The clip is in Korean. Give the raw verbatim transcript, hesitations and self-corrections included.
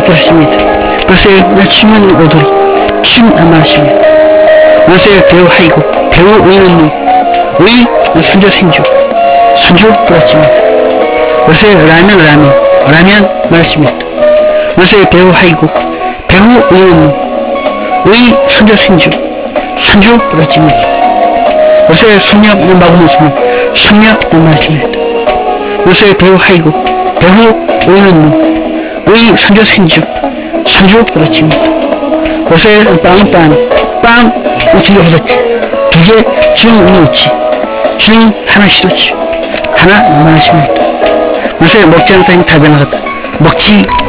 그렇습니다. 요새 춤은 오돌이, 춤 안 마십니다. 요새 배우 하이고, 배우 의는 놈, 의 순조 생주, 순조 그렇습니다. 요새 라면 라면, 라면 말씀니다. 요새 배우 하이고, 배우 의는 놈, 의 순조 생주, 순조 그렇습니다. 요새 손녀 넘바고 있으면 손녀 말씀니다. 요새 배우 하이고, 배우 의는 놈, 의 순조 생주, 순조 그렇습니다. 요새 빵은 빵, 빵 우치가 그렇지. 두개 중 우치, 중 하나 싫었지. 하나 말씀니다. 요새 먹지 않다니 답변하겠다. 먹지